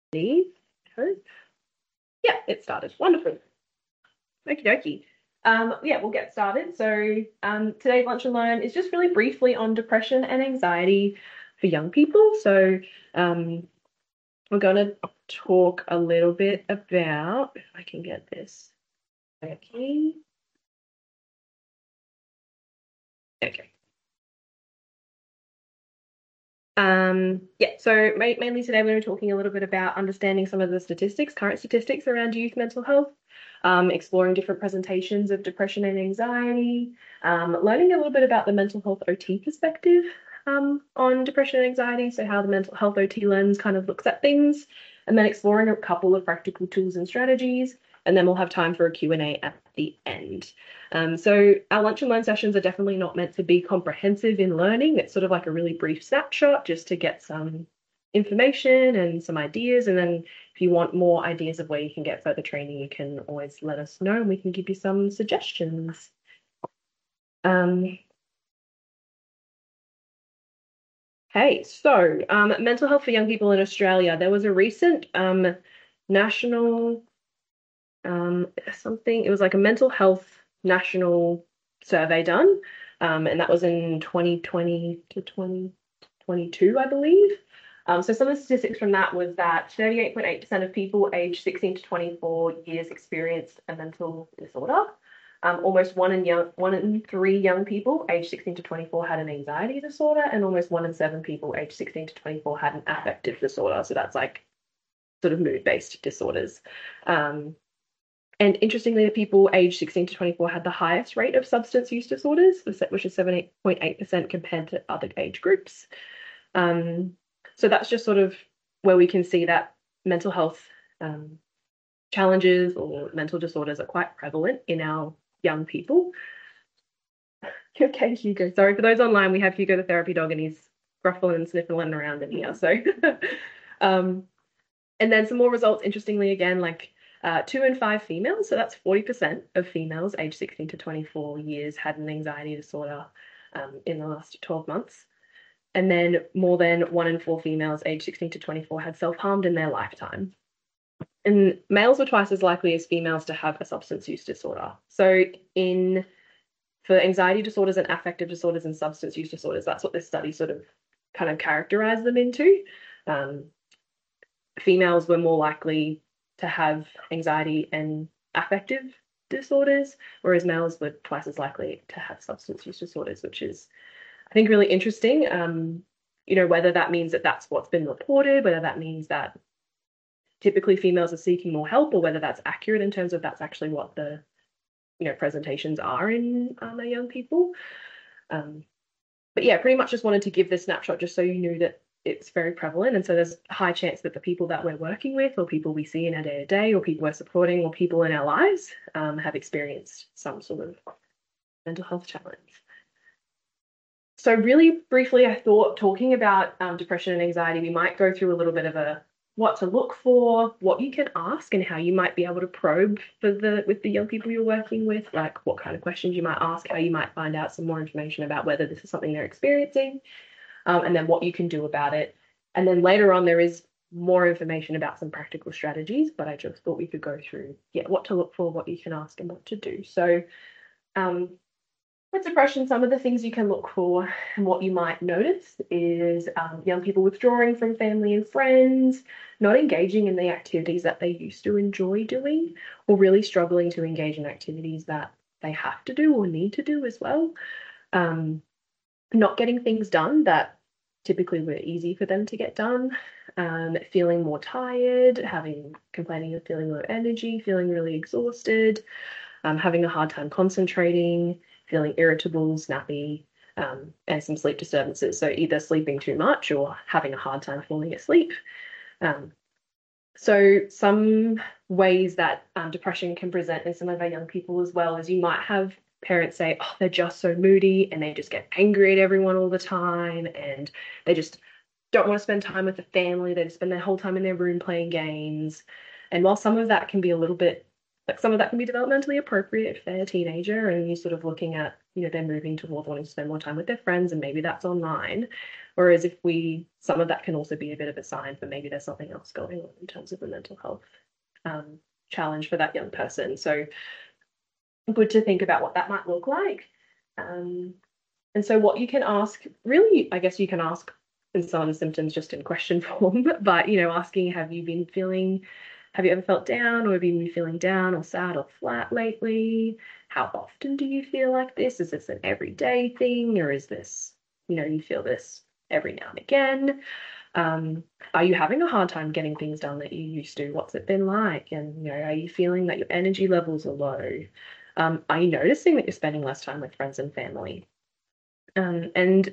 Steve, hope. Yeah, it started. Wonderful. Okie dokie. Yeah, we'll get started. So today's Lunch and Learn is just really briefly on depression and anxiety for young people. So um, we're going to talk a little bit about, if I can get this. Okay. Okay. Yeah, so mainly today we're talking a little bit about understanding some of the statistics, current statistics around youth mental health, exploring different presentations of depression and anxiety, learning a little bit about the mental health OT perspective on depression and anxiety, so how the mental health OT lens kind of looks at things, and then exploring a couple of practical tools and strategies, and then we'll have time for a Q&A at the end. So our lunch and learn sessions are definitely not meant to be comprehensive in learning. It's sort of like a really brief snapshot just to get some information and some ideas. And then if you want more ideas of where you can get further training, you can always let us know and we can give you some suggestions. Hey, so mental health for young people in Australia. There was a recent national something, it was like a mental health national survey done. And that was in 2020 to 2022, I believe. So some of the statistics from that was that 38.8% of people aged 16 to 24 years experienced a mental disorder. Almost one in three young people aged 16 to 24 had an anxiety disorder, and almost one in seven people aged 16 to 24 had an affective disorder. So that's like sort of mood-based disorders. And interestingly, the people aged 16 to 24 had the highest rate of substance use disorders, which is 7.8% compared to other age groups. So that's just sort of where we can see that mental health challenges or mental disorders are quite prevalent in our young people. Okay, Hugo. Sorry, for those online, we have Hugo the therapy dog and he's gruffling and sniffling around in here. So, and then some more results, interestingly, again, like 2 in 5 females, so that's 40% of females aged 16 to 24 years had an anxiety disorder in the last 12 months. And then more than 1 in 4 females aged 16 to 24 had self-harmed in their lifetime. And males were twice as likely as females to have a substance use disorder. So for anxiety disorders and affective disorders and substance use disorders, that's what this study sort of kind of characterized them into. Females were more likely to have anxiety and affective disorders, whereas males were twice as likely to have substance use disorders, which is, I think, really interesting. Whether that means that that's what's been reported, whether that means that typically females are seeking more help, or whether that's accurate in terms of that's actually what the presentations are in our young people. But yeah, pretty much just wanted to give this snapshot just so you knew that it's very prevalent. And so there's a high chance that the people that we're working with, or people we see in our day to day, or people we're supporting, or people in our lives have experienced some sort of mental health challenge. So really briefly, I thought talking about depression and anxiety, we might go through a little bit of a what to look for, what you can ask, and how you might be able to probe with the young people you're working with, like what kind of questions you might ask, how you might find out some more information about whether this is something they're experiencing, and then what you can do about it. And then later on, there is more information about some practical strategies, but I just thought we could go through, what to look for, what you can ask, and what to do. So with depression, some of the things you can look for and what you might notice is young people withdrawing from family and friends, not engaging in the activities that they used to enjoy doing, or really struggling to engage in activities that they have to do or need to do as well. Not getting things done that typically were easy for them to get done, feeling more tired, complaining of feeling low energy, feeling really exhausted, having a hard time concentrating, feeling irritable, snappy, and some sleep disturbances. So either sleeping too much or having a hard time falling asleep. So some ways that depression can present in some of our young people as well is you might have parents say, oh, they're just so moody and they just get angry at everyone all the time and they just don't want to spend time with the family. They just spend their whole time in their room playing games. And while some of that can be a little bit, like some of that can be developmentally appropriate if they're a teenager and you're sort of looking at, they're moving towards wanting to spend more time with their friends, and maybe that's online. Whereas if some of that can also be a bit of a sign for maybe there's something else going on in terms of the mental health challenge for that young person. So good to think about what that might look like. And so what you can ask, really, I guess you can ask in some of the symptoms just in question form, but asking, have you ever felt down, or have you been feeling down or sad or flat lately? How often do you feel like this? Is this an everyday thing, or is this, you feel this every now and again? Are you having a hard time getting things done that you used to? What's it been like? And, are you feeling that your energy levels are low? Are you noticing that you're spending less time with friends and family? And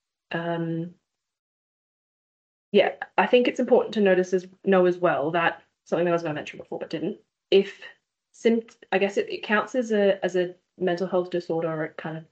yeah, I think it's important to know as well that something that I was going to mention before but didn't. If I guess it counts as a mental health disorder, or it kind of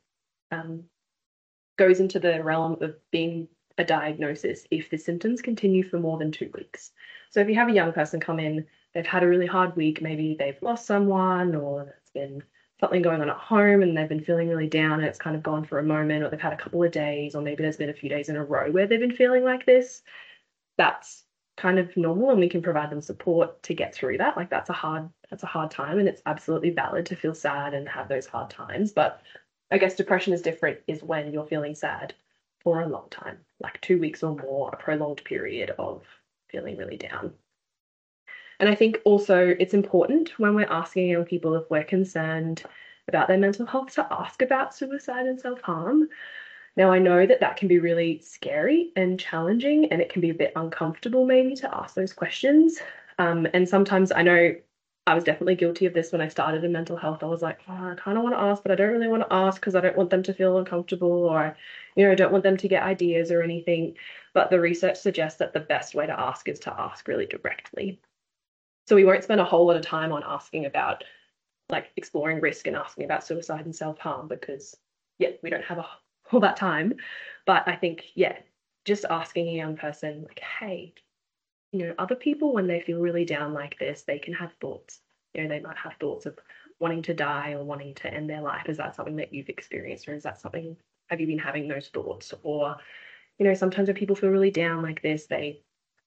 goes into the realm of being a diagnosis if the symptoms continue for more than 2 weeks. So if you have a young person come in, they've had a really hard week, maybe they've lost someone, or there's been something going on at home and they've been feeling really down and it's kind of gone for a moment, or they've had a couple of days, or maybe there's been a few days in a row where they've been feeling like this, that's kind of normal, and we can provide them support to get through that. Like that's a hard time, and it's absolutely valid to feel sad and have those hard times. But I guess depression is different, is when you're feeling sad for a long time, like 2 weeks or more, a prolonged period of feeling really down. And I think also it's important when we're asking young people if we're concerned about their mental health to ask about suicide and self-harm. Now, I know that that can be really scary and challenging, and it can be a bit uncomfortable maybe to ask those questions. And sometimes I know I was definitely guilty of this when I started in mental health. I was like, oh, I kind of want to ask, but I don't really want to ask because I don't want them to feel uncomfortable, or, I don't want them to get ideas or anything. But the research suggests that the best way to ask is to ask really directly. So we won't spend a whole lot of time on asking about like exploring risk and asking about suicide and self-harm because, yeah, we don't have all that time. But I think, yeah, just asking a young person, like, hey, other people, when they feel really down like this, they can have thoughts. They might have thoughts of wanting to die or wanting to end their life. Is that something that you've experienced, or is that something, have you been having those thoughts? Or, sometimes when people feel really down like this, they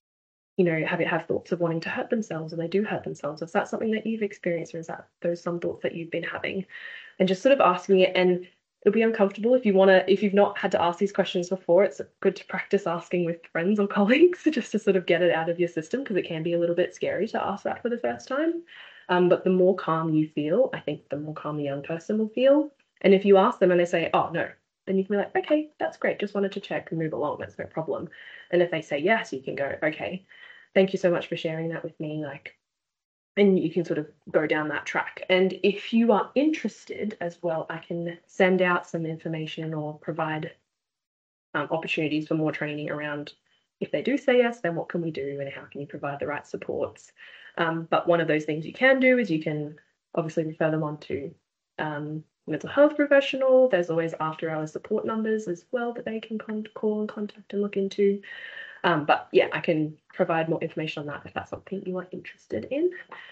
have thoughts of wanting to hurt themselves, or they do hurt themselves. Is that something that you've experienced, or is that those some thoughts that you've been having? And just sort of asking it. And it'll be uncomfortable if you've not had to ask these questions before. It's good to practice asking with friends or colleagues just to sort of get it out of your system, because it can be a little bit scary to ask that for the first time. But the more calm you feel, I think the more calm the young person will feel. And if you ask them and they say, oh, no, then you can be like, okay, that's great. Just wanted to check and move along. That's no problem. And if they say yes, you can go, okay, thank you so much for sharing that with me. And you can sort of go down that track. And if you are interested as well, I can send out some information or provide opportunities for more training around, if they do say yes, then what can we do and how can you provide the right supports. But one of those things you can do is you can obviously refer them on to mental health professional. There's always after hours support numbers as well that they can call and contact and look into. But yeah, I can provide more information on that if that's something you are interested in.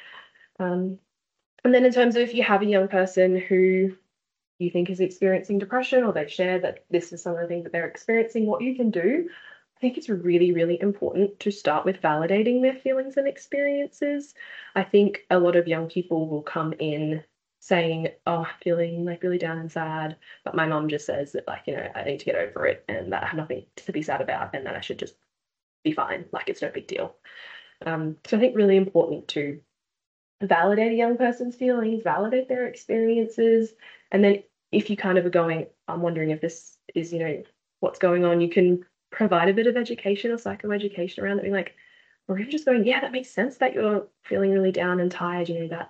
And then in terms of if you have a young person who you think is experiencing depression, or they've shared that this is some of the things that they're experiencing, what you can do, I think it's really, really important to start with validating their feelings and experiences. I think a lot of young people will come in saying, oh, I'm feeling like really down and sad, but my mum just says that, like, I need to get over it and that I have nothing to be sad about and that I should just be fine, like it's no big deal. So I think really important to validate a young person's feelings, validate their experiences, and then if you kind of are going, I'm wondering if this is, what's going on, you can provide a bit of education or psychoeducation around it, being like, or even just going, yeah, that makes sense that you're feeling really down and tired,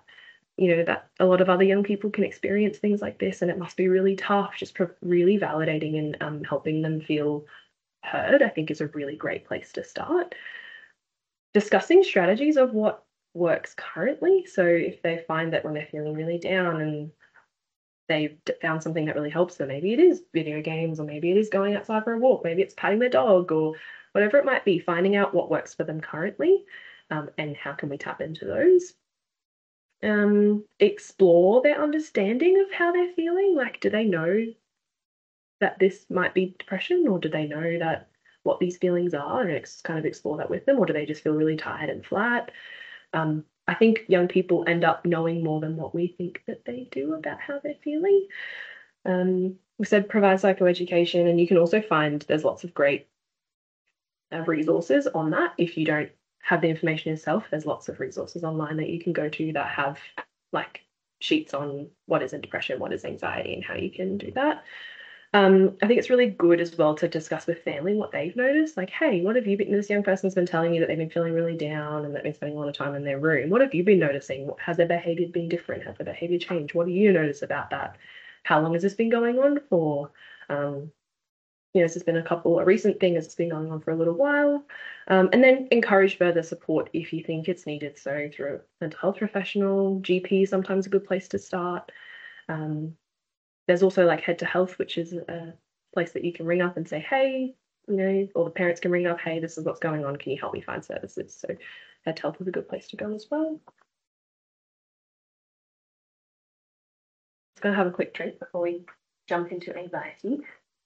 that a lot of other young people can experience things like this and it must be really tough. Just really validating and helping them feel heard, I think, is a really great place to start. Discussing strategies of what works currently. So if they find that when they're feeling really down and they've found something that really helps them, maybe it is video games, or maybe it is going outside for a walk, maybe it's patting their dog, or whatever it might be, finding out what works for them currently, and how can we tap into those. explore their understanding of how they're feeling. Like, do they know that this might be depression, or do they know that what these feelings are, and kind of explore that with them, or do they just feel really tired and flat? I think young people end up knowing more than what we think that they do about how they're feeling. We said provide psychoeducation, and you can also find there's lots of great resources on that. If you don't have the information yourself, there's lots of resources online that you can go to that have like sheets on what is a depression, what is anxiety, and how you can do that. I think it's really good as well to discuss with family what they've noticed. Like, hey, what have you been? This young person's been telling me that they've been feeling really down and that they've been spending a lot of time in their room. What have you been noticing? Has their behavior been different? Has their behavior changed? What do you notice about that? How long has this been going on for? This has been a recent thing that's been going on for a little while. And then encourage further support if you think it's needed. So through a mental health professional, GP is sometimes a good place to start. There's also like Head to Health, which is a place that you can ring up and say, hey, or the parents can ring up, hey, this is what's going on. Can you help me find services? So Head to Health is a good place to go as well. Just going to have a quick drink before we jump into anxiety.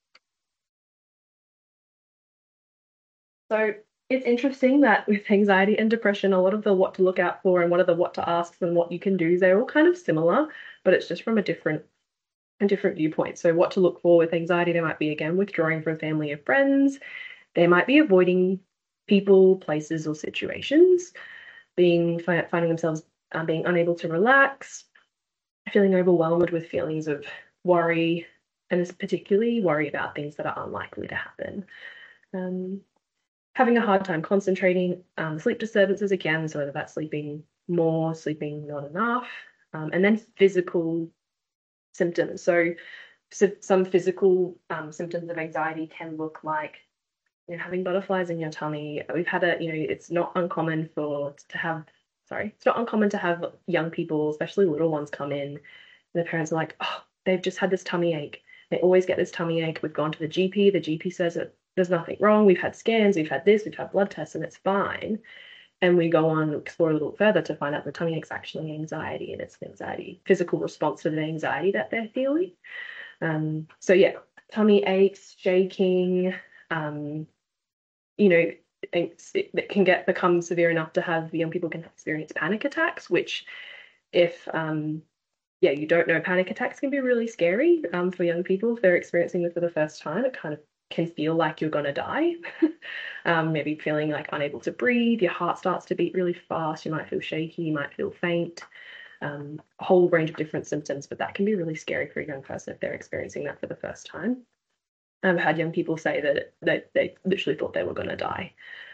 So it's interesting that with anxiety and depression, a lot of the what to look out for and what are the what to ask and what you can do, they're all kind of similar, but it's just from a different viewpoint. So what to look for with anxiety, there might be, again, withdrawing from family or friends. They might be avoiding people, places, or situations, finding themselves being unable to relax, feeling overwhelmed with feelings of worry, and particularly worry about things that are unlikely to happen. Having a hard time concentrating, sleep disturbances, again, so whether that's sleeping more, sleeping not enough, and then physical symptoms. So some physical symptoms of anxiety can look like having butterflies in your tummy. We've had it's not uncommon it's not uncommon to have young people, especially little ones, come in, and the parents are like, oh, they've just had this tummy ache. They always get this tummy ache. We've gone to the GP. The GP says that there's nothing wrong. We've had scans, we've had this, we've had blood tests, and it's fine. And we go on and explore a little further to find out the tummy ache's actually anxiety, and it's an anxiety, physical response to the anxiety that they're feeling. So yeah, tummy aches, shaking, it can become severe enough to have young people can experience panic attacks, which if you don't know, panic attacks can be really scary for young people if they're experiencing them for the first time. It kind of can feel like you're going to die. Maybe feeling like unable to breathe, your heart starts to beat really fast, you might feel shaky, you might feel faint, a whole range of different symptoms, but that can be really scary for a young person if they're experiencing that for the first time. I've had young people say that they literally thought they were going to die.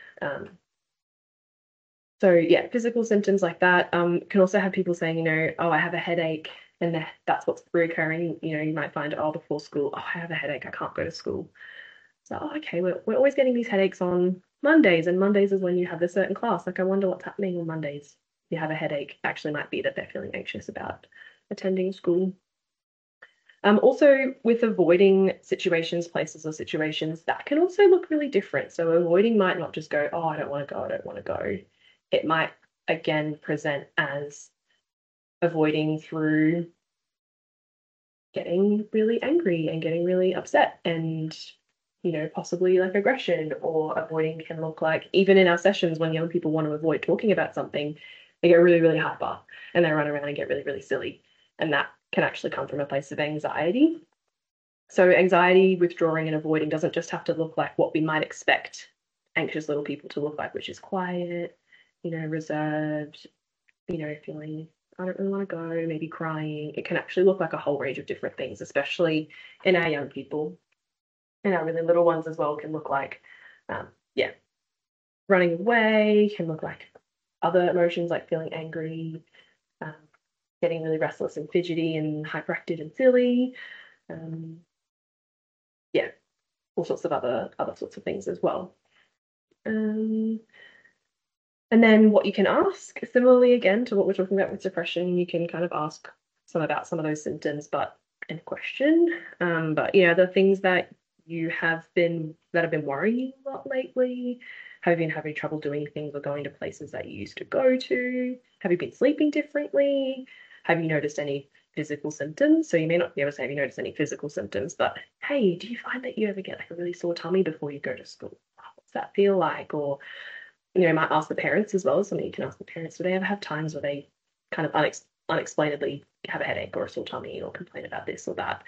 So yeah, physical symptoms like that can also have people saying, oh, I have a headache, and that's what's recurring. You might find, oh, before school, oh, I have a headache, I can't go to school. So, oh, okay, we're always getting these headaches on Mondays, and Mondays is when you have a certain class. Like, I wonder what's happening on Mondays. You have a headache. Actually, might be that they're feeling anxious about attending school. Also, with avoiding situations, places, or situations, that can also look really different. So, avoiding might not just go, oh, I don't want to go, I don't want to go. It might, again, present as avoiding through getting really angry and getting really upset and possibly like aggression, or avoiding can look like, even in our sessions when young people want to avoid talking about something, they get really, really hyper and they run around and get really, really silly. And that can actually come from a place of anxiety. So anxiety, withdrawing and avoiding doesn't just have to look like what we might expect anxious little people to look like, which is quiet, reserved, feeling I don't really want to go, maybe crying. It can actually look like a whole range of different things, especially in our young people. And our really little ones as well can look like, running away, can look like other emotions like feeling angry, um, getting really restless and fidgety and hyperactive and silly. All sorts of other sorts of things as well. And then what you can ask, similarly again to what we're talking about with depression, you can kind of ask about some of those symptoms, but in question. But the things that have been worrying you a lot lately. Have you been having trouble doing things or going to places that you used to go to? Have you been sleeping differently? Have you noticed any physical symptoms? So you may not be able to say, have you noticed any physical symptoms, but hey, do you find that you ever get like a really sore tummy before you go to school? What's that feel like? Or, might ask the parents as well. Something you can ask the parents, do they ever have times where they kind of unexplainably have a headache or a sore tummy or complain about this or that?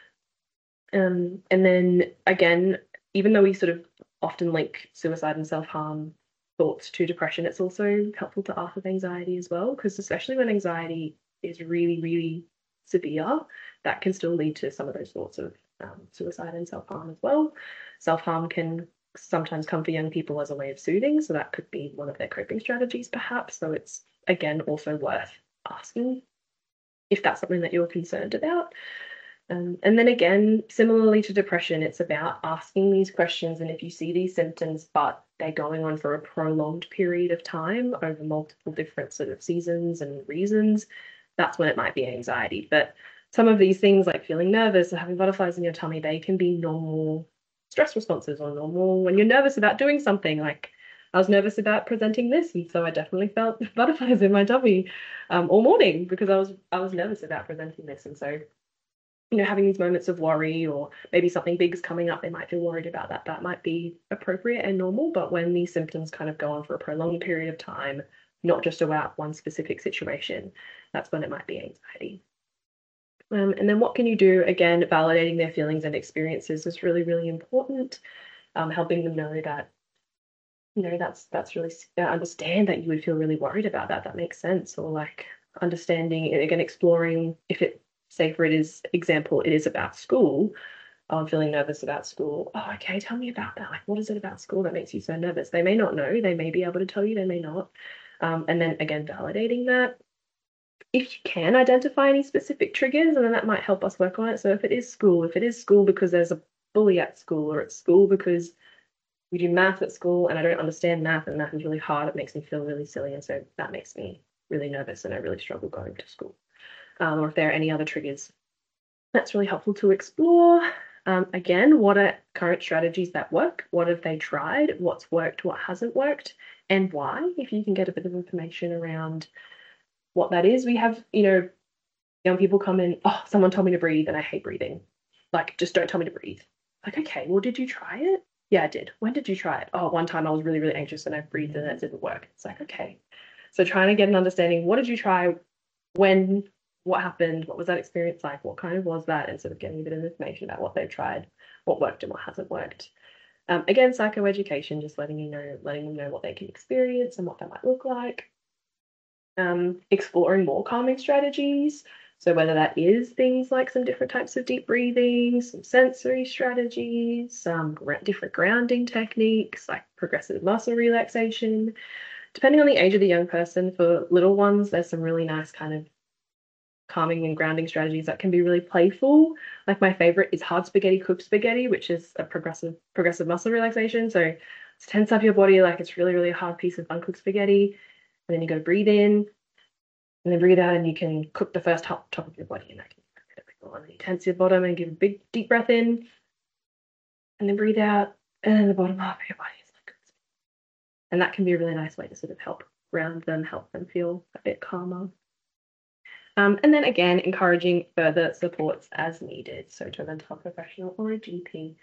And then again, even though we sort of often link suicide and self-harm thoughts to depression, it's also helpful to ask with anxiety as well, because especially when anxiety is really, really severe, that can still lead to some of those thoughts of suicide and self-harm as well. Self-harm can sometimes come for young people as a way of soothing, so that could be one of their coping strategies, perhaps. So it's again also worth asking if that's something that you're concerned about. And then again, similarly to depression, it's about asking these questions. And if you see these symptoms, but they're going on for a prolonged period of time over multiple different sort of seasons and reasons, that's when it might be anxiety. But some of these things, like feeling nervous or having butterflies in your tummy, they can be normal stress responses or normal when you're nervous about doing something. Like I was nervous about presenting this, and so I definitely felt butterflies in my tummy all morning because I was nervous about presenting this, and so having these moments of worry, or maybe something big is coming up, they might feel worried about that. That might be appropriate and normal. But when these symptoms kind of go on for a prolonged period of time, not just about one specific situation, that's when it might be anxiety. And then what can you do? Again, validating their feelings and experiences is really, really important. Helping them know that, that's really understand that you would feel really worried about that. That makes sense. Or like understanding, again, exploring if it, say for it is example, it is about school. Oh, I'm feeling nervous about school. Oh, okay, tell me about that. Like, what is it about school that makes you so nervous? They may not know. They may be able to tell you. They may not. And then again, validating that. If you can identify any specific triggers, and then that might help us work on it. So if it is school because there's a bully at school, or at school because we do math at school and I don't understand math and math is really hard, it makes me feel really silly. And so that makes me really nervous and I really struggle going to school. Or if there are any other triggers, that's really helpful to explore. Again, what are current strategies that work? What have they tried? What's worked? What hasn't worked? And why? If you can get a bit of information around what that is. We have, young people come in, oh, someone told me to breathe and I hate breathing. Like, just don't tell me to breathe. Like, okay, well, did you try it? Yeah, I did. When did you try it? Oh, one time I was really, really anxious and I breathed and it didn't work. It's like, okay. So trying to get an understanding, what did you try? When? What happened? What was that experience like? What kind of was that? And sort of getting a bit of information about what they've tried, what worked and what hasn't worked. Again, psychoeducation, just letting them know what they can experience and what that might look like. Exploring more calming strategies. So whether that is things like some different types of deep breathing, some sensory strategies, some different grounding techniques like progressive muscle relaxation. Depending on the age of the young person, for little ones, there's some really nice kind of calming and grounding strategies that can be really playful. Like my favorite is hard spaghetti, cooked spaghetti, which is a progressive muscle relaxation. So it's tense up your body like it's really, really hard piece of uncooked spaghetti. And then you got to breathe in and then breathe out, and you can cook the first top of your body, and that can be really cool. And then you tense your bottom and give a big deep breath in, and then breathe out, and then the bottom half of your body is like, and that can be a really nice way to sort of help ground them, help them feel a bit calmer. And then again, encouraging further supports as needed, so to a mental health professional or a GP.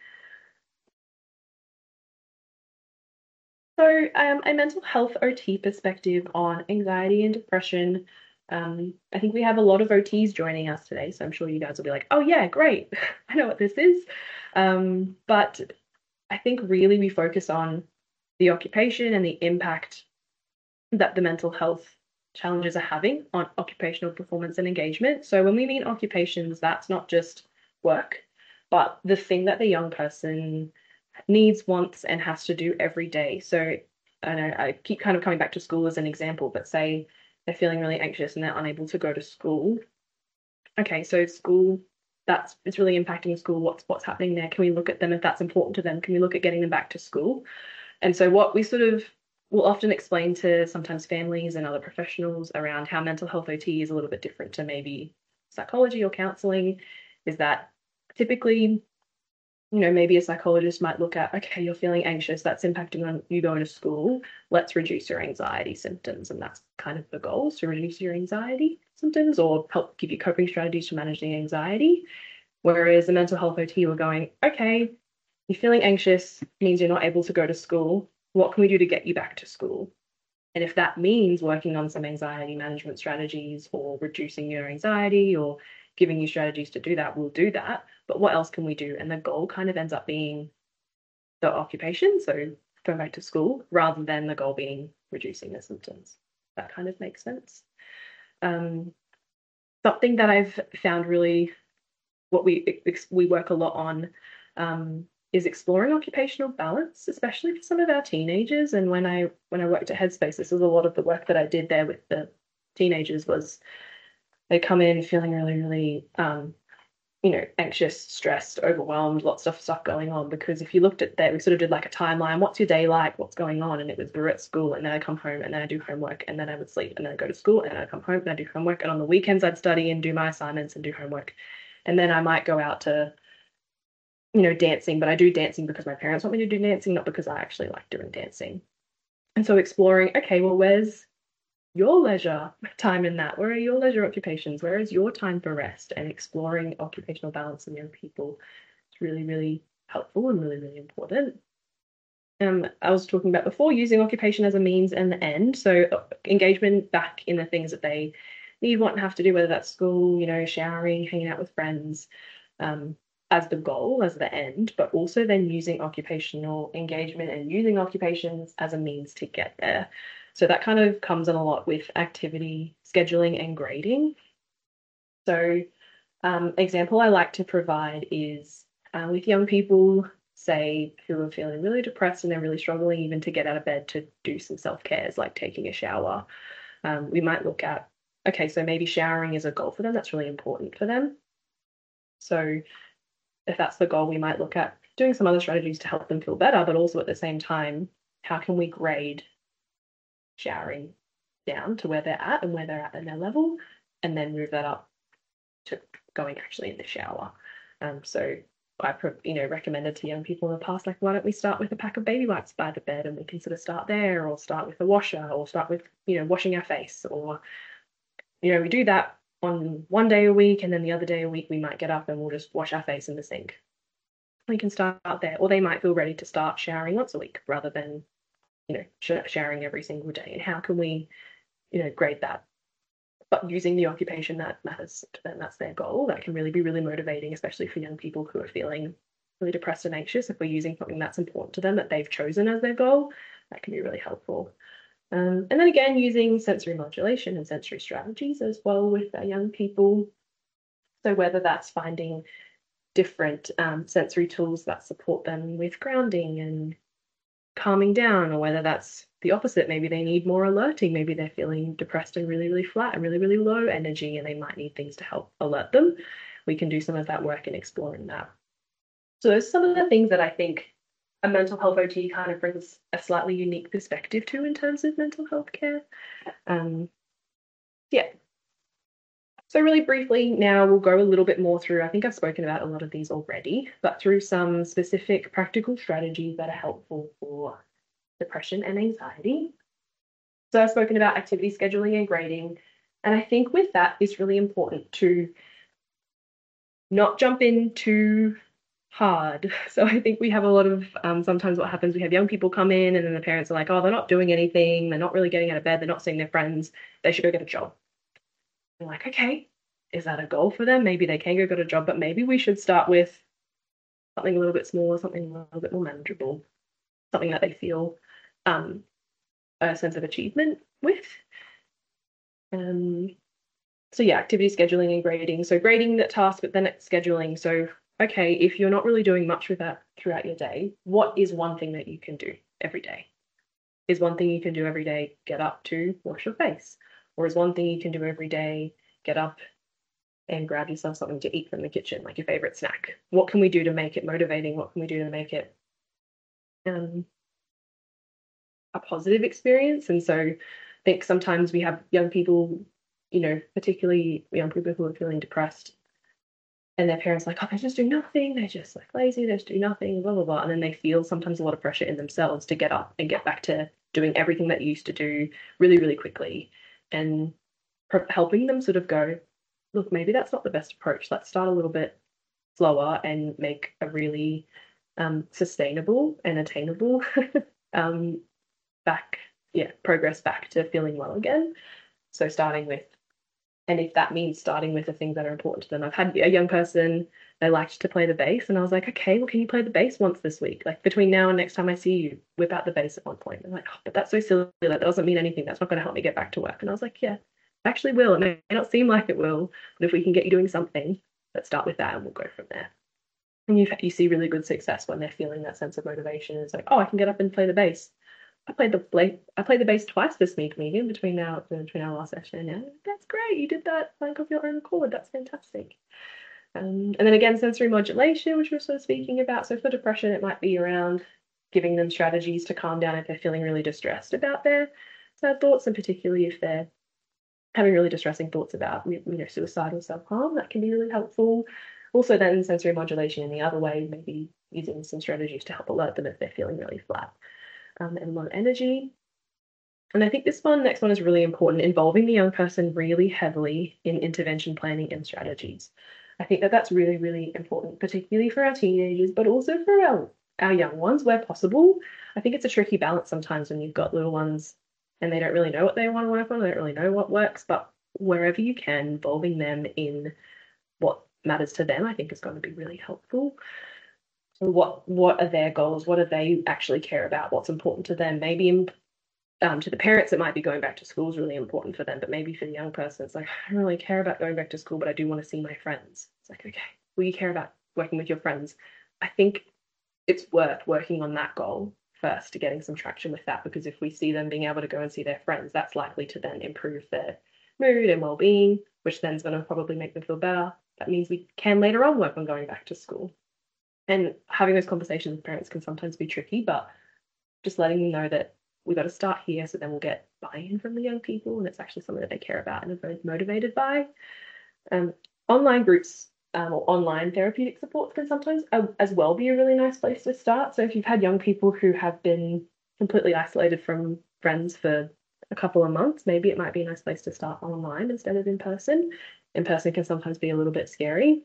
So, a mental health OT perspective on anxiety and depression. I think we have a lot of OTs joining us today, so I'm sure you guys will be like, oh yeah, great, I know what this is. But I think really we focus on the occupation and the impact that the mental health challenges are having on occupational performance and engagement. So when we mean occupations, that's not just work, but the thing that the young person needs, wants, and has to do every day. So I know I keep kind of coming back to school as an example, but say they're feeling really anxious and they're unable to go to school. Okay, so school, it's really impacting school. What's happening there? Can we look at them if that's important to them? Can we look at getting them back to school? And so what we sort of will often explain to sometimes families and other professionals around how mental health OT is a little bit different to maybe psychology or counseling is that typically Maybe a psychologist might look at, okay, you're feeling anxious, that's impacting on you going to school. Let's reduce your anxiety symptoms. And that's kind of the goal, to reduce your anxiety symptoms or help give you coping strategies for managing anxiety. Whereas the mental health OT were going, okay, you're feeling anxious, means you're not able to go to school. What can we do to get you back to school? And if that means working on some anxiety management strategies or reducing your anxiety or giving you strategies to do that, we'll do that. But what else can we do? And the goal kind of ends up being the occupation, so going back to school, rather than the goal being reducing the symptoms. That kind of makes sense. Something that I've found really what we work a lot on is exploring occupational balance, especially for some of our teenagers. And when I worked at Headspace, this was a lot of the work that I did there with the teenagers. Was they come in feeling really, really anxious, stressed, overwhelmed, lots of stuff going on. Because if you looked at that, we sort of did like a timeline. What's your day like? What's going on? And it was we're at school, and then I come home, and then I do homework, and then I would sleep, and then I go to school, and then I come home, and I do homework, and on the weekends I'd study and do my assignments and do homework, and then I might go out to dancing, but I do dancing because my parents want me to do dancing, not because I actually like doing dancing. And so exploring, okay, well, where's your leisure time in that? Where are your leisure occupations? Where is your time for rest? And exploring occupational balance in young people is really, really helpful and really, really important. I was talking about before using occupation as a means and the end. So engagement back in the things that they need, want, and have to do, whether that's school, showering, hanging out with friends, as the goal, as the end, but also then using occupational engagement and using occupations as a means to get there. So that kind of comes in a lot with activity scheduling and grading. So example I like to provide is with young people, say, who are feeling really depressed and they're really struggling even to get out of bed to do some self-cares like taking a shower. We might look at, okay, so maybe showering is a goal for them. That's really important for them. So if that's the goal, we might look at doing some other strategies to help them feel better, but also at the same time, how can we grade showering down to where they're at and where they're at in their level, and then move that up to going actually in the shower. So I recommended to young people in the past, like, why don't we start with a pack of baby wipes by the bed, and we can sort of start there, or start with a washer, or start with washing our face, or we do that on one day a week, and then the other day a week we might get up and we'll just wash our face in the sink. We can start there, or they might feel ready to start showering once a week rather than showering every single day. And how can we grade that, but using the occupation that matters to them? That's their goal. That can really be really motivating, especially for young people who are feeling really depressed and anxious. If we're using something that's important to them that they've chosen as their goal, that can be really helpful. And then again, using sensory modulation and sensory strategies as well with our young people. So whether that's finding different sensory tools that support them with grounding and calming down, or whether that's the opposite. Maybe they need more alerting. Maybe they're feeling depressed and really, really flat and really, really low energy, and they might need things to help alert them. We can do some of that work in exploring that. So those are some of the things that I think a mental health OT kind of brings a slightly unique perspective to in terms of mental health care. Yeah. So really briefly, now we'll go a little bit more through, I think I've spoken about a lot of these already, but through some specific practical strategies that are helpful for depression and anxiety. So I've spoken about activity scheduling and grading. And I think with that, it's really important to not jump in too hard. So I think we have a lot of, sometimes what happens, we have young people come in and then the parents are like, oh, they're not doing anything. They're not really getting out of bed. They're not seeing their friends. They should go get a job. I'm like, okay, is that a goal for them? Maybe they can go get a job, but maybe we should start with something a little bit smaller, something a little bit more manageable, something that they feel a sense of achievement with. So yeah, activity scheduling and grading. So grading that task, but then it's scheduling. So okay, if you're not really doing much with that throughout your day, what is one thing that you can do every day? Is one thing you can do every day get up to wash your face? Or is one thing you can do every day get up and grab yourself something to eat from the kitchen, like your favorite snack? What can we do to make it motivating? What can we do to make it a positive experience? And so I think sometimes we have young people, particularly young people who are feeling depressed, and their parents are like, oh, they just do nothing, they're just like lazy, they just do nothing, blah blah blah, and then they feel sometimes a lot of pressure in themselves to get up and get back to doing everything that you used to do really really quickly, and helping them sort of go, look, maybe that's not the best approach. Let's start a little bit slower and make a really sustainable and attainable um, progress back to feeling well again. So starting with, and if that means starting with the things that are important to them. I've had a young person, they liked to play the bass, and I was like, okay, well, can you play the bass once this week? Like between now and next time I see you, whip out the bass at one point. I'm like, oh, but that's so silly. That doesn't mean anything. That's not going to help me get back to work. And I was like, yeah, actually will. It may not seem like it will, but if we can get you doing something, let's start with that and we'll go from there. And you see really good success when they're feeling that sense of motivation. It's like, oh, I can get up and play the bass. I played the bass twice this week, Megan, between our last session. Yeah, that's great. You did that like of your own accord. That's fantastic. And then again, sensory modulation, which we're sort of speaking about. So for depression, it might be around giving them strategies to calm down if they're feeling really distressed about their sad thoughts, and particularly if they're having really distressing thoughts about suicide or self-harm. That can be really helpful. Also, then sensory modulation in the other way, maybe using some strategies to help alert them if they're feeling really flat and low energy. And I think next one is really important, involving the young person really heavily in intervention planning and strategies. I think that that's really, really important, particularly for our teenagers, but also for our young ones where possible. I think it's a tricky balance sometimes when you've got little ones and they don't really know what they want to work on, they don't really know what works, but wherever you can, involving them in what matters to them, I think is going to be really helpful. So what are their goals? What do they actually care about? What's important to them? Maybe to the parents, it might be going back to school is really important for them, but maybe for the young person, it's like, I don't really care about going back to school, but I do want to see my friends. It's like, okay, well, you care about working with your friends. I think it's worth working on that goal first to getting some traction with that, because if we see them being able to go and see their friends, that's likely to then improve their mood and well-being, which then is going to probably make them feel better. That means we can later on work on going back to school. And having those conversations with parents can sometimes be tricky, but just letting them know that we've got to start here so then we'll get buy-in from the young people and it's actually something that they care about and are very motivated by. Online groups or online therapeutic supports can sometimes as well be a really nice place to start. So if you've had young people who have been completely isolated from friends for a couple of months, maybe it might be a nice place to start online instead of in person. In person can sometimes be a little bit scary.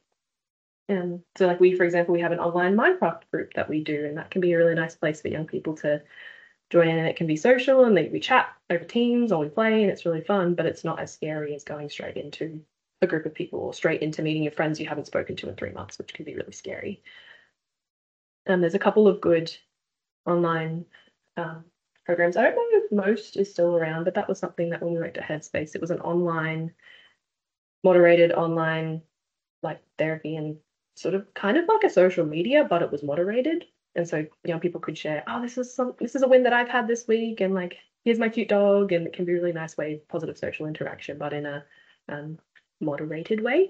So like for example, we have an online Minecraft group that we do, and that can be a really nice place for young people to join in, and it can be social and we chat over Teams or we play and it's really fun, but it's not as scary as going straight into a group of people or straight into meeting your friends you haven't spoken to in 3 months, which can be really scary. There's a couple of good online programs. I don't know if Most is still around, but that was something that when we went to Headspace, it was an moderated online like therapy and sort of kind of like a social media, but it was moderated. And so young people could share, oh, this is a win that I've had this week, and like here's my cute dog, and it can be a really nice way, positive social interaction, but in a moderated way.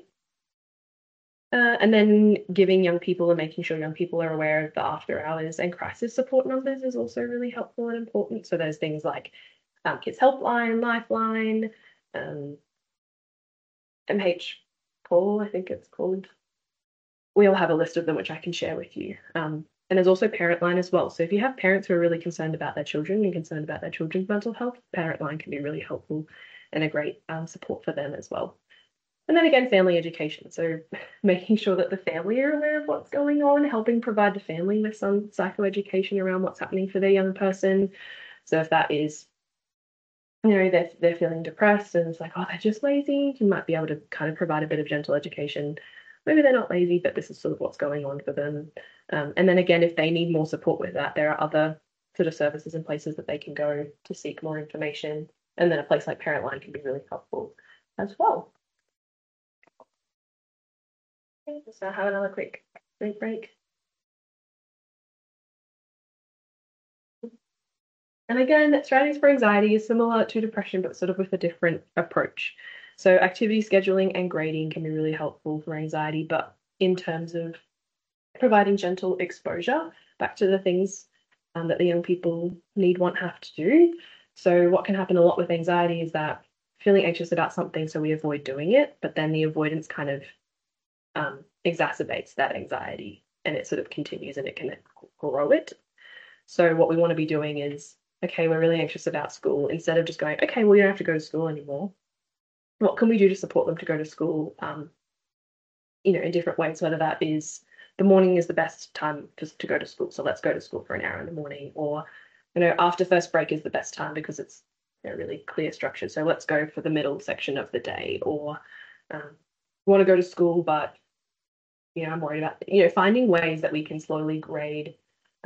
And then giving young people and making sure young people are aware of the after hours and crisis support numbers is also really helpful and important. So there's things like Kids Helpline, Lifeline, MH Call, I think it's called. We all have a list of them, which I can share with you. And there's also Parent Line as well. So if you have parents who are really concerned about their children and concerned about their children's mental health, Parent Line can be really helpful and a great support for them as well. And then again, family education. So making sure that the family are aware of what's going on, helping provide the family with some psychoeducation around what's happening for their young person. So if that is, they're feeling depressed and it's like, oh, they're just lazy, you might be able to kind of provide a bit of gentle education. Maybe they're not lazy, but this is sort of what's going on for them. And then again, if they need more support with that, there are other sort of services and places that they can go to seek more information. And then a place like Parent Line can be really helpful as well. Okay, let's now have another quick break. And again, strategies for anxiety is similar to depression, but sort of with a different approach. So activity scheduling and grading can be really helpful for anxiety, but in terms of providing gentle exposure back to the things that the young people need, want, have to do. So what can happen a lot with anxiety is that feeling anxious about something, so we avoid doing it, but then the avoidance kind of exacerbates that anxiety, and it sort of continues and it can grow it. So what we want to be doing is, okay, we're really anxious about school. Instead of just going, okay, well, you don't have to go to school anymore. What can we do to support them to go to school? In different ways, whether that is the morning is the best time to go to school. So let's go to school for an hour in the morning, or, after first break is the best time because it's really clear structure. So let's go for the middle section of the day, or want to go to school, but, I'm worried about, finding ways that we can slowly grade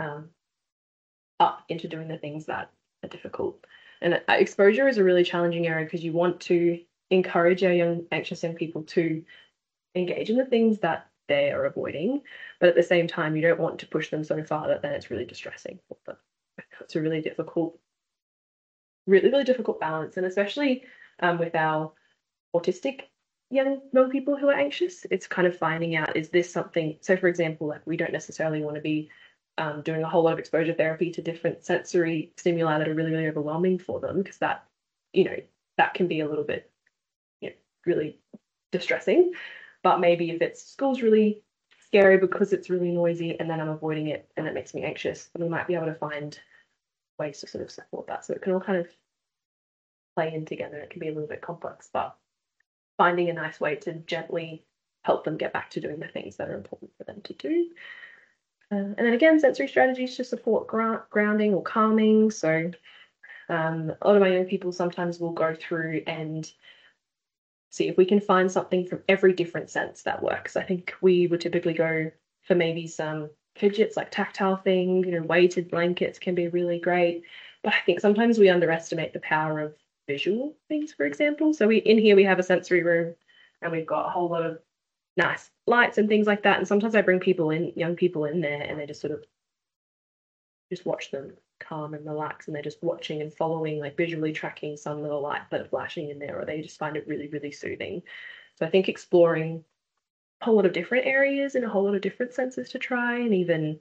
up into doing the things that are difficult. And exposure is a really challenging area because you want to encourage our young, anxious young people to engage in the things that they are avoiding, but at the same time, you don't want to push them so far that then it's really distressing for them. It's a really difficult, really, really difficult balance, and especially with our autistic young people who are anxious, it's kind of finding out, is this something? So, for example, like, we don't necessarily want to be doing a whole lot of exposure therapy to different sensory stimuli that are really, really overwhelming for them, because that, that can be a little bit, really distressing. But maybe if it's school's really scary because it's really noisy and then I'm avoiding it and it makes me anxious, then we might be able to find ways to sort of support that. So it can all kind of play in together. It can be a little bit complex, but finding a nice way to gently help them get back to doing the things that are important for them to do. And then again, sensory strategies to support grounding or calming. So a lot of my young people sometimes will go through and see if we can find something from every different sense that works. I think we would typically go for maybe some fidgets, like tactile things, weighted blankets can be really great. But I think sometimes we underestimate the power of visual things, for example. So in here we have a sensory room and we've got a whole lot of nice lights and things like that. And sometimes I bring young people in there, and they just sort of just watch them calm and relax, and they're just watching and following, like visually tracking some little light that are flashing in there, or they just find it really, really soothing. So I think exploring a whole lot of different areas and a whole lot of different senses to try, and even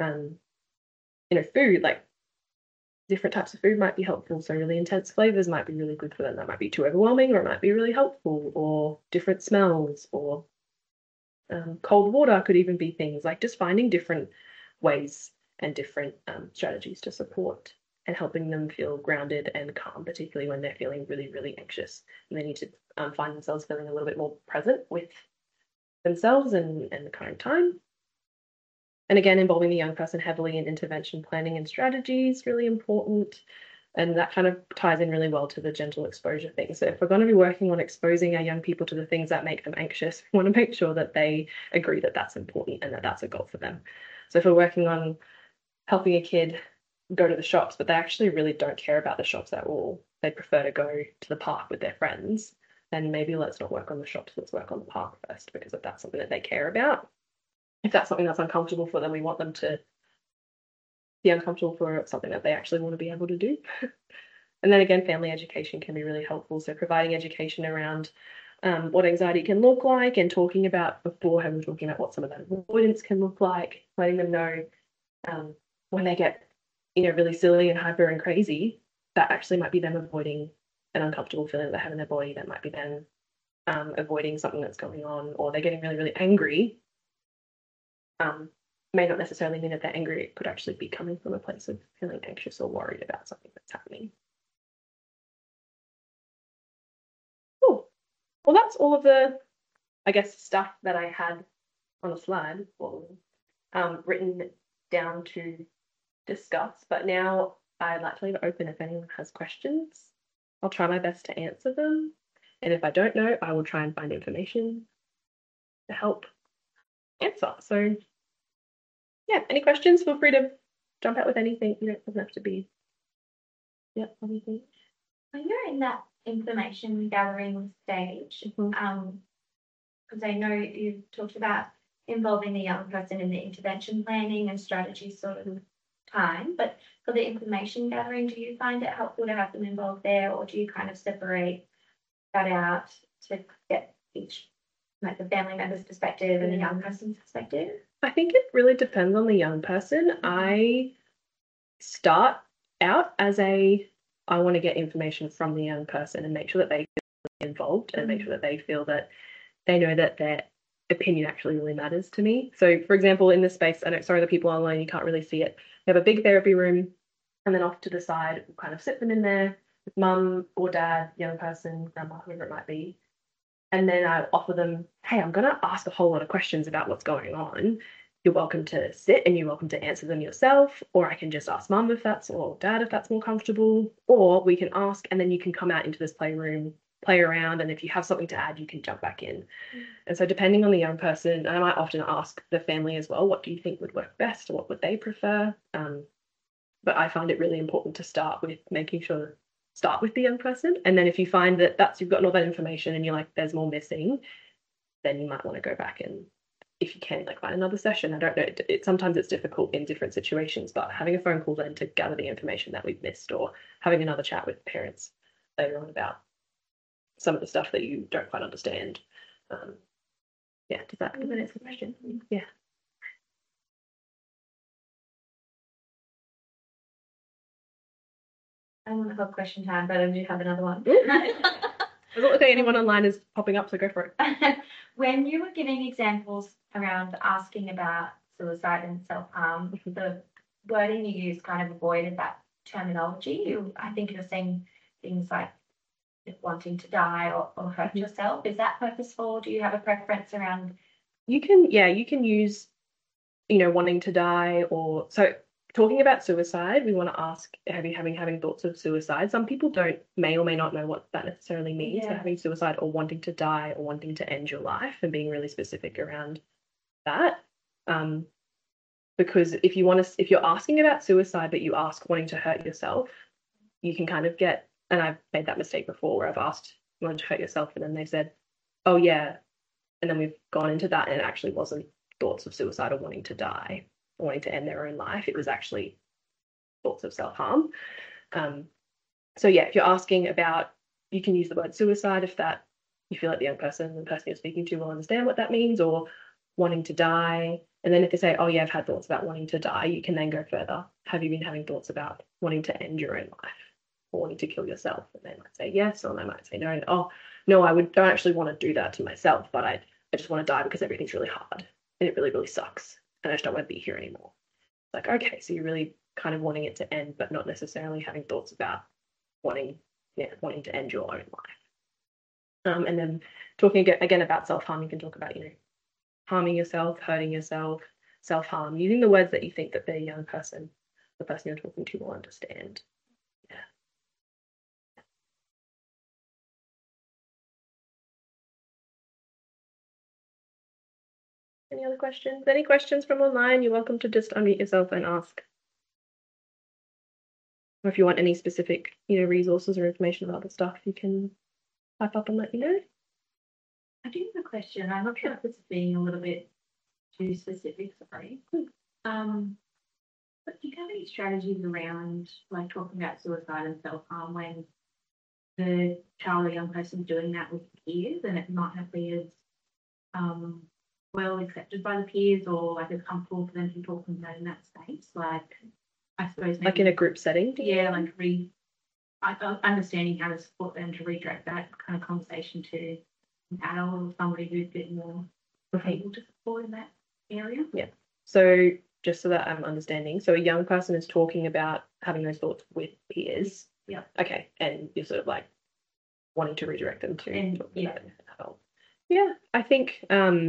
food, like different types of food might be helpful. So really intense flavors might be really good for them. That might be too overwhelming, or it might be really helpful, or different smells, or cold water could even be things like just finding different ways and different strategies to support and helping them feel grounded and calm, particularly when they're feeling really, really anxious and they need to find themselves feeling a little bit more present with themselves and the current time. And again, involving the young person heavily in intervention planning and strategies, really important. And that kind of ties in really well to the gentle exposure thing. So if we're going to be working on exposing our young people to the things that make them anxious, we want to make sure that they agree that that's important and that that's a goal for them. So if we're working on helping a kid go to the shops, but they actually really don't care about the shops at all, they'd prefer to go to the park with their friends, then maybe let's not work on the shops, let's work on the park first, because if that's something that they care about, if that's something that's uncomfortable for them, we want them to be uncomfortable for something that they actually want to be able to do. And then again, family education can be really helpful. So providing education around what anxiety can look like, and talking about beforehand, we're talking about what some of that avoidance can look like, letting them know when they get, really silly and hyper and crazy, that actually might be them avoiding an uncomfortable feeling that they have in their body. That might be them avoiding something that's going on, or they're getting really, really angry. May not necessarily mean that they're angry. It could actually be coming from a place of feeling anxious or worried about something that's happening. Cool. Well, that's all of the, I guess, stuff that I had on a slide, or written down to discuss. But now I'd like to leave it open if anyone has questions. I'll try my best to answer them. And if I don't know, I will try and find information to help answer. So yeah, any questions? Feel free to jump out with anything. It doesn't have to be, anything. When you're in that information gathering stage, because I know you talked about involving the young person in the intervention planning and strategy sort of time, but for the information gathering, do you find it helpful to have them involved there, or do you kind of separate that out to get each, like the family member's perspective and the young person's perspective? I think it really depends on the young person. I start out as I want to get information from the young person and make sure that they feel involved and make sure that they feel that they know that opinion actually really matters to me. So, for example, in this space, I know, sorry, the people online, you can't really see it. We have a big therapy room, and then off to the side, we'll kind of sit them in there with mum or dad, young person, grandma, whoever it might be. And then I offer them, hey, I'm going to ask a whole lot of questions about what's going on. You're welcome to sit and you're welcome to answer them yourself, or I can just ask mum if that's, or dad if that's more comfortable, or we can ask and then you can come out into this playroom, play around, and if you have something to add, you can jump back in. And so depending on the young person, I might often ask the family as well, what do you think would work best, or what would they prefer? But I find it really important to start with making sure start with the young person, and then if you find that that's you've gotten all that information and you're like there's more missing, then you might want to go back and if you can like find another session. I don't know, sometimes it's difficult in different situations, but having a phone call then to gather the information that we've missed, or having another chat with parents later on about some of the stuff that you don't quite understand. Yeah, does that answer the question? Yeah. I don't have question time, but I do have another one. I don't think anyone online is popping up, so go for it. When you were giving examples around asking about suicide and self-harm, the wording you used kind of avoided that terminology. I think you're saying things like wanting to die or hurt yourself. Is that purposeful? Do you have a preference around? You can use, wanting to die, or so talking about suicide, we want to ask, having thoughts of suicide. Some people may or may not know what that necessarily means. So having suicide or wanting to die or wanting to end your life, and being really specific around that. Because if you're asking about suicide, but you ask wanting to hurt yourself, you can kind of get, and I've made that mistake before where I've asked wanting to hurt yourself, and then they said, oh yeah. And then we've gone into that, and it actually wasn't thoughts of suicide or wanting to die or wanting to end their own life. It was actually thoughts of self-harm. So yeah, if you're asking about, you can use the word suicide if that you feel like the person you're speaking to will understand what that means, or wanting to die. And then if they say, oh yeah, I've had thoughts about wanting to die, you can then go further. Have you been having thoughts about wanting to end your own life or wanting to kill yourself? And they might say yes, or they might say no. Oh no, don't actually want to do that to myself, but I just want to die because everything's really hard and it really, really sucks. And I just don't want to be here anymore. Like, okay, so you're really kind of wanting it to end, but not necessarily having thoughts about wanting to end your own life. And then talking again about self-harm, you can talk about, harming yourself, hurting yourself, self-harm, using the words that you think that the young person, the person you're talking to, will understand. Yeah. Any other questions? Any questions from online? You're welcome to just unmute yourself and ask. Or if you want any specific, resources or information about the stuff, you can type up and let me know. I do have a question. I'm not sure if it's being a little bit too specific, sorry. But do you have any strategies around like talking about suicide and self-harm when the child or young person is doing that with peers and it might not be as well accepted by the peers or like as comfortable for them to be talking about in that space? Like I suppose maybe, like in a group setting? Yeah, like understanding how to support them to redirect that kind of conversation to an adult or somebody who's a bit more able to support in that area. Yeah. So just so that I'm understanding, so a young person is talking about having those thoughts with peers. Yeah. Okay. And you're sort of like wanting to redirect them to talk about an adult. Yeah, I think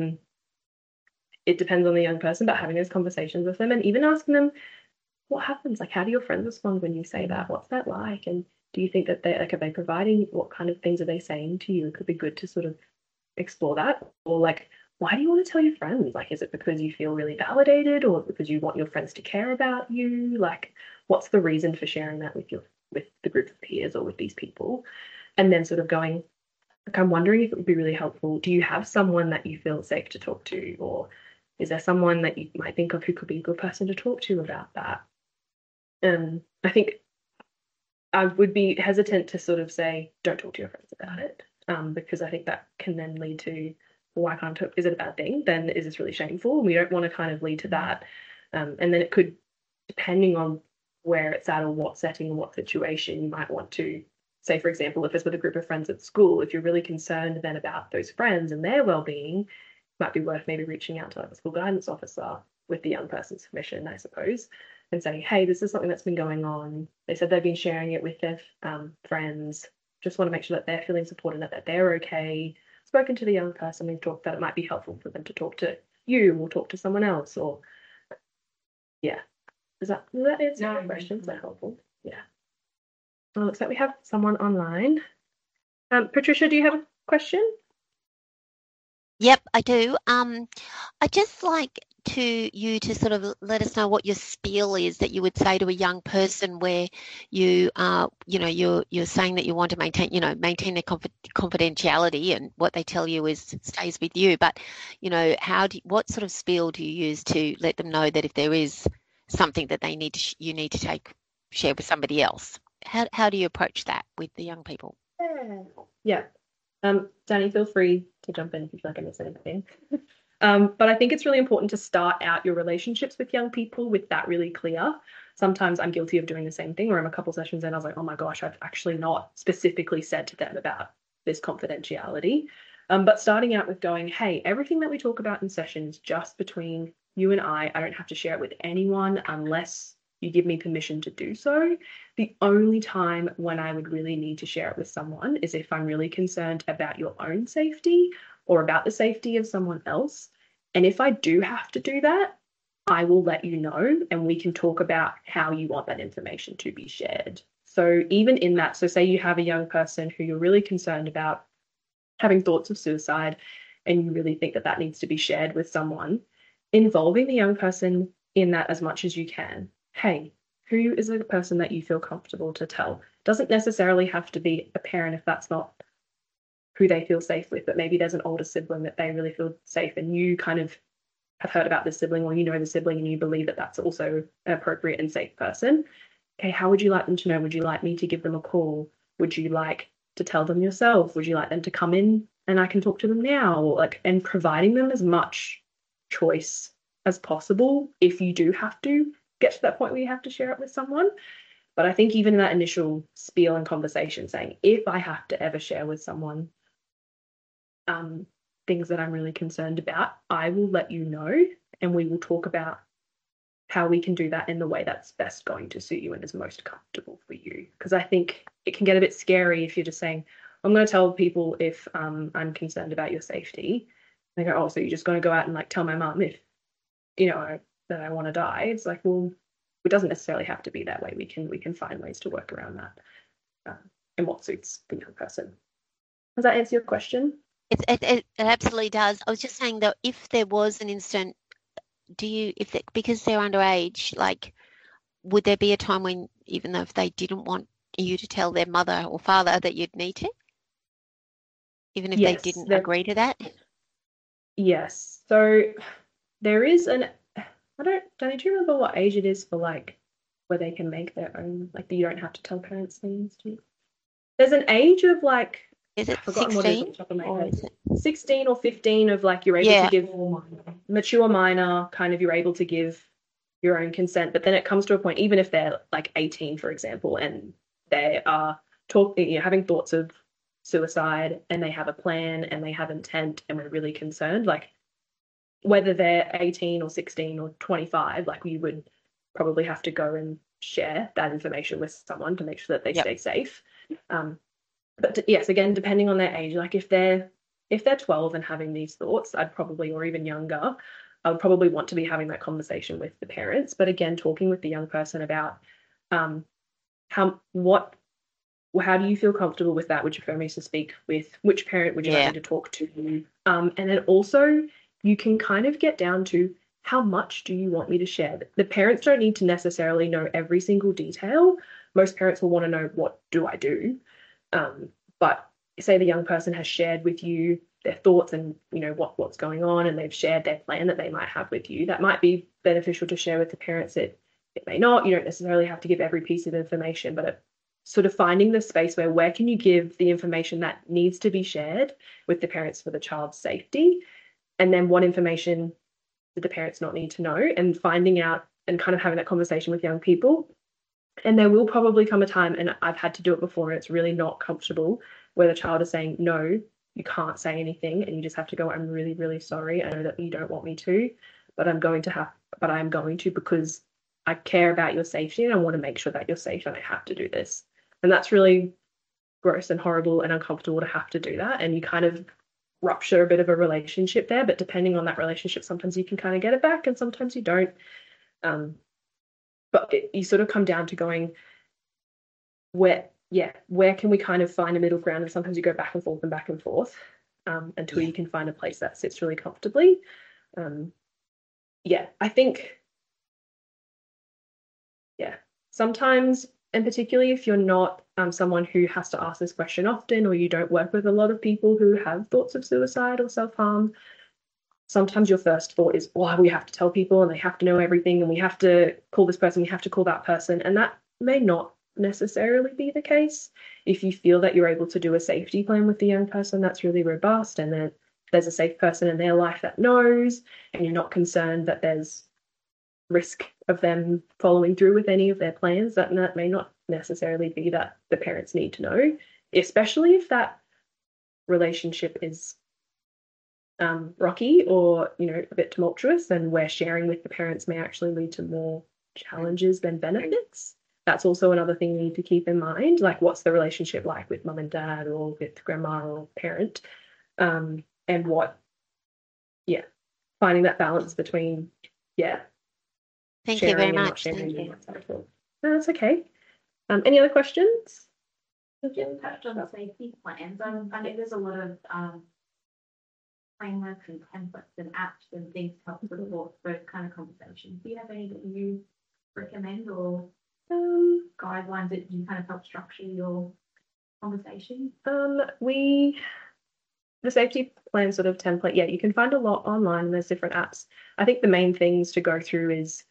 it depends on the young person, but having those conversations with them and even asking them what happens, like how do your friends respond when you say that? What's that like? And do you think that are they providing, what kind of things are they saying to you? It could be good to sort of explore that. Or like, why do you want to tell your friends? Like, is it because you feel really validated or because you want your friends to care about you? Like, what's the reason for sharing that with the group of peers or with these people? And then sort of going, like, I'm wondering if it would be really helpful. Do you have someone that you feel safe to talk to? Or is there someone that you might think of who could be a good person to talk to about that? I think I would be hesitant to sort of say, don't talk to your friends about it, because I think that can then lead to, well, why can't I talk? Is it a bad thing? Then is this really shameful? We don't want to kind of lead to that. And then it could, depending on where it's at or what setting or what situation, you might want to say, for example, if it's with a group of friends at school, if you're really concerned then about those friends and their well-being, might be worth maybe reaching out to like the school guidance officer with the young person's permission, I suppose, and saying, hey, this is something that's been going on. They said they've been sharing it with their friends. Just want to make sure that they're feeling supported, that they're okay. Spoken to the young person, we've talked that it might be helpful for them to talk to you or talk to someone else, or yeah. Does that answer your question? Is that helpful? Yeah. Well, looks like we have someone online. Patricia, do you have a question? Yep, I do. I just like you to sort of let us know what your spiel is that you would say to a young person where you're saying that you want to maintain their confidentiality, and what they tell you is stays with you. But what sort of spiel do you use to let them know that if there is something that they need to you need to share with somebody else? How do you approach that with the young people? Yeah. Danny, feel free to jump in if you feel like I missed anything. But I think it's really important to start out your relationships with young people with that really clear. Sometimes I'm guilty of doing the same thing where I'm a couple sessions in, I was like, oh my gosh, I've actually not specifically said to them about this confidentiality. But starting out with going, hey, everything that we talk about in sessions just between you and I don't have to share it with anyone unless you give me permission to do so. The only time when I would really need to share it with someone is if I'm really concerned about your own safety or about the safety of someone else. And if I do have to do that, I will let you know and we can talk about how you want that information to be shared. So even in that, so say you have a young person who you're really concerned about having thoughts of suicide and you really think that that needs to be shared with someone, involving the young person in that as much as you can. Hey, who is a person that you feel comfortable to tell? Doesn't necessarily have to be a parent if that's not who they feel safe with, but maybe there's an older sibling that they really feel safe and you kind of have heard about the sibling or you know the sibling and you believe that that's also an appropriate and safe person. Okay, how would you like them to know? Would you like me to give them a call? Would you like to tell them yourself? Would you like them to come in and I can talk to them now? And providing them as much choice as possible if you do have to get to that point where you have to share it with someone. But I think even in that initial spiel and conversation saying, if I have to ever share with someone things that I'm really concerned about, I will let you know and we will talk about how we can do that in the way that's best going to suit you and is most comfortable for you. Because I think it can get a bit scary if you're just saying, I'm going to tell people if I'm concerned about your safety. They go, oh, so you're just going to go out and like tell my mum if, that I want to die. It's like, well, it doesn't necessarily have to be that way. We can find ways to work around that and what suits the young person. Does that answer your question? It absolutely does. I was just saying that if there was an instant, because they're underage, like, would there be a time when, even though if they didn't want you to tell their mother or father, that you'd need to, even if they didn't agree to that? Yes. So there is Danny, do you remember what age it is for like where they can make their own, like you don't have to tell parents things? There's an age of like, is it I've forgotten 16? What it is on the top of my head. Is it 16 or 15 of like you're able to give mature minor, kind of you're able to give your own consent. But then it comes to a point, even if they're like 18, for example, and they are having thoughts of suicide and they have a plan and they have intent and we're really concerned, like whether they're 18 or 16 or 25, like we would probably have to go and share that information with someone to make sure that they stay safe. But yes, again, depending on their age, like if they're 12 and having these thoughts, I'd probably, or even younger, I would probably want to be having that conversation with the parents. But again, talking with the young person about how do you feel comfortable with that? Would you prefer me to speak with? Which parent would you like me to talk to? And then also you can kind of get down to how much do you want me to share? The parents don't need to necessarily know every single detail. Most parents will want to know, what do I do? But say the young person has shared with you their thoughts and what's going on, and they've shared their plan that they might have with you. That might be beneficial to share with the parents. It may not. You don't necessarily have to give every piece of information, but sort of finding the space where can you give the information that needs to be shared with the parents for the child's safety, and then what information do the parents not need to know, and finding out and kind of having that conversation with young people. And there will probably come a time, and I've had to do it before, and it's really not comfortable, where the child is saying, no, you can't say anything and you just have to go, I'm really, really sorry. I know that you don't want me to, but I'm going to because I care about your safety and I want to make sure that you're safe and I have to do this. And that's really gross and horrible and uncomfortable to have to do that. And you kind of rupture a bit of a relationship there, but depending on that relationship, sometimes you can kind of get it back and sometimes you don't. But you sort of come down to going, where can we kind of find a middle ground? And sometimes you go back and forth until you can find a place that sits really comfortably. I think, sometimes, and particularly if you're not someone who has to ask this question often, or you don't work with a lot of people who have thoughts of suicide or self-harm, sometimes your first thought is, well, we have to tell people and they have to know everything and we have to call this person, we have to call that person. And that may not necessarily be the case. If you feel that you're able to do a safety plan with the young person that's really robust and that there's a safe person in their life that knows, and you're not concerned that there's risk of them following through with any of their plans, that may not necessarily be that the parents need to know, especially if that relationship is rocky or a bit tumultuous, and where sharing with the parents may actually lead to more challenges than benefits. That's also another thing you need to keep in mind, like what's the relationship like with mum and dad or with grandma or parent, and finding that balance between Thank you very sharing and not much. sharing. Thank you. No, that's okay. Any other questions? Jim touched on the safety plans. I know there's a lot of frameworks and templates and apps and things to help support those kind of conversations. Do you have any that you recommend, or guidelines that you kind of help structure your conversation? The safety plan sort of template, you can find a lot online and there's different apps. I think the main things to go through is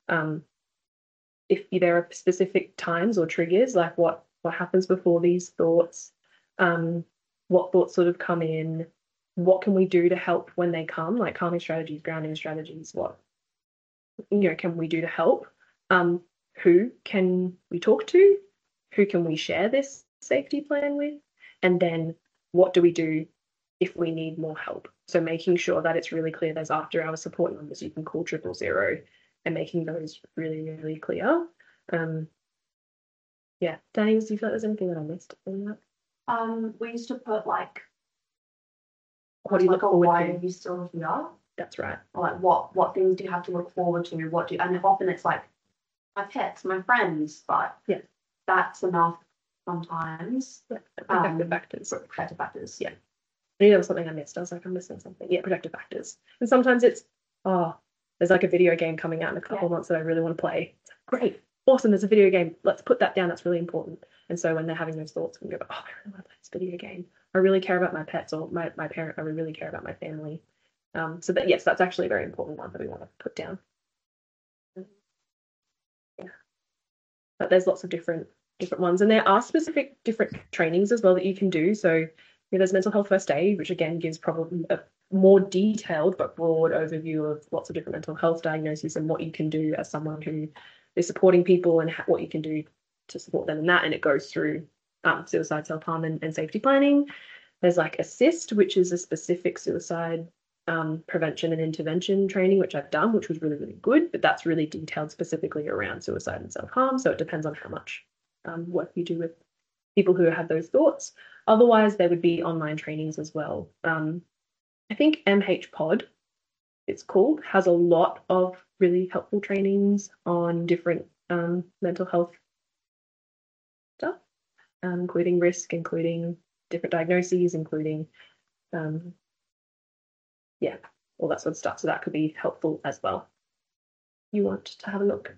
if there are specific times or triggers, like what happens before these thoughts, what thoughts sort of come in, what can we do to help when they come, like calming strategies, grounding strategies, what can we do to help, who can we talk to, who can we share this safety plan with, and then what do we do if we need more help. So making sure that it's really clear there's after-hour support numbers you can call 000 and making those really, really clear. Danny, do you feel like there's anything that I missed in that? We used to put like what do you look forward why to? are you still here? That's right. Or like what things do you have to look forward to? And often it's like my pets, my friends, but that's enough sometimes. Protective factors. Protective factors. Yeah. I knew there was something I missed. I was like, I'm missing something. Yeah, protective factors. And sometimes it's, there's like a video game coming out in a couple of months that I really want to play. It's like, great, awesome, there's a video game. Let's put that down. That's really important. And so when they're having those thoughts, we go, I really want to play this video game. I really care about my pets or my parent. I really care about my family. So that, yes, that's actually a very important one that we want to put down. Yeah. But there's lots of different ones. And there are specific different trainings as well that you can do. So there's mental health first aid, which again gives probably a more detailed but broad overview of lots of different mental health diagnoses and what you can do as someone who is supporting people and what you can do to support them in that. And it goes through suicide, self-harm and safety planning. There's like ASSIST, which is a specific suicide prevention and intervention training, which I've done, which was really, really good, but that's really detailed specifically around suicide and self-harm. So it depends on how much work you do with people who have those thoughts. Otherwise, there would be online trainings as well. I think MH Pod, it's called, has a lot of really helpful trainings on different mental health stuff, including risk, including different diagnoses, including, all that sort of stuff. So that could be helpful as well. You want to have a look.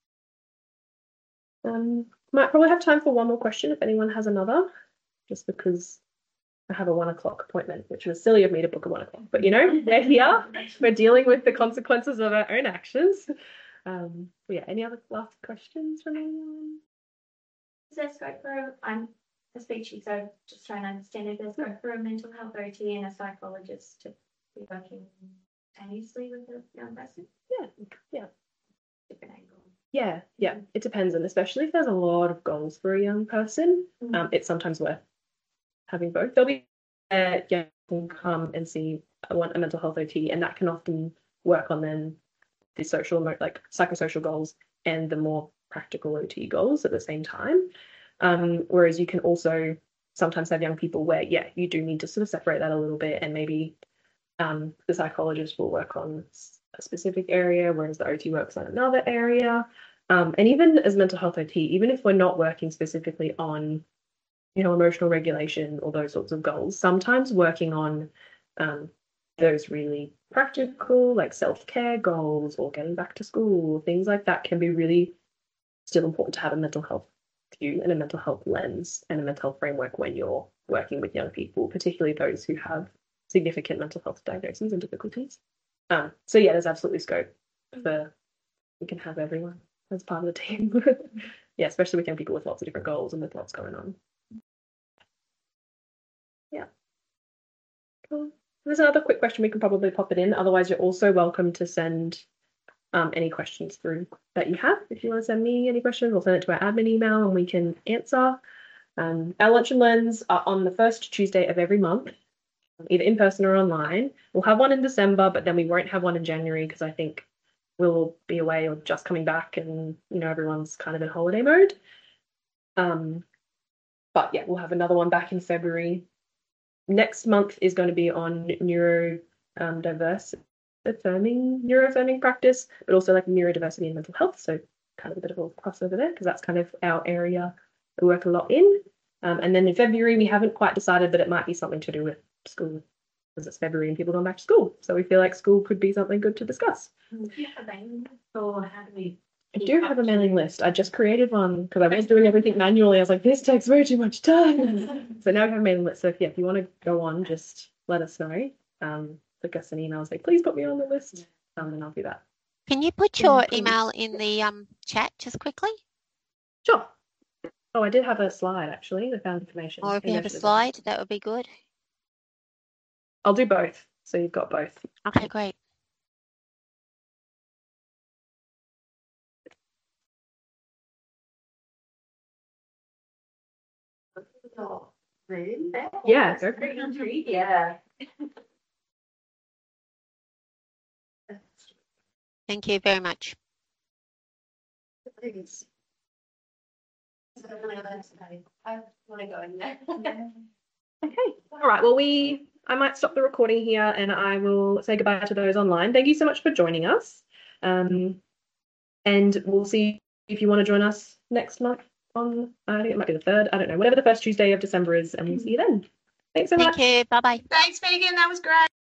Might probably have time for one more question if anyone has another, just because I have a 1 o'clock appointment, which was silly of me to book a 1 o'clock, but we're here, we're dealing with the consequences of our own actions. Any other last questions from anyone? Is there scope for, I'm a speechy, so just trying to understand if there's scope for a mental health OT and a psychologist to be working simultaneously with a young person? Yeah. Different angle. Yeah, it depends, and especially if there's a lot of goals for a young person, it's sometimes worth having both. There'll be you can come and see a mental health OT, and that can often work on then the social, like psychosocial goals and the more practical OT goals at the same time. Whereas you can also sometimes have young people where, yeah, you do need to sort of separate that a little bit, and maybe the psychologist will work on a specific area, whereas the OT works on another area. And even as mental health OT, even if we're not working specifically on, emotional regulation or those sorts of goals, sometimes working on those really practical, like self-care goals or getting back to school, things like that can be really still important to have a mental health view and a mental health lens and a mental health framework when you're working with young people, particularly those who have significant mental health diagnoses and difficulties. So yeah, there's absolutely scope for, we can have everyone as part of the team. Yeah, especially with young people with lots of different goals and with lots going on. Yeah. Cool. There's another quick question we can probably pop it in. Otherwise, you're also welcome to send any questions through that you have. If you want to send me any questions, we'll send it to our admin email and we can answer. Our Lunch and Learns are on the first Tuesday of every month, either in person or online. We'll have one in December, but then we won't have one in January because I think we'll be away or just coming back and, everyone's kind of in holiday mode. But yeah, we'll have another one back in February. Next month is going to be on neurodiverse neuroaffirming practice, but also like neurodiversity and mental health. So kind of a bit of a crossover there because that's kind of our area that we work a lot in. And then in February, we haven't quite decided, but it might be something to do with school because it's February and people going back to school. So we feel like school could be something good to discuss. Do you have a mailing list, or how do we? I do have a mailing list. I just created one because I was doing everything manually. I was like, this takes way too much time. So now we have a mailing list. So if you want to go on, just let us know. Click us an email, say, please put me on the list. And I'll do that. Can you put your email in the chat just quickly? Sure. Oh, I did have a slide actually. I found information. Or if you have a slide, that would be good. I'll do both. So you've got both. Okay, great. Yeah, go for it. Yeah. Thank you very much. Please. I want to go in there. Okay. All right. Well, I might stop the recording here and I will say goodbye to those online. Thank you so much for joining us. And we'll see if you want to join us next month on, I think it might be the 3rd. I don't know, whatever the first Tuesday of December is, and we'll see you then. Thanks so much. Thank you. Bye-bye. Thanks, Megan. That was great.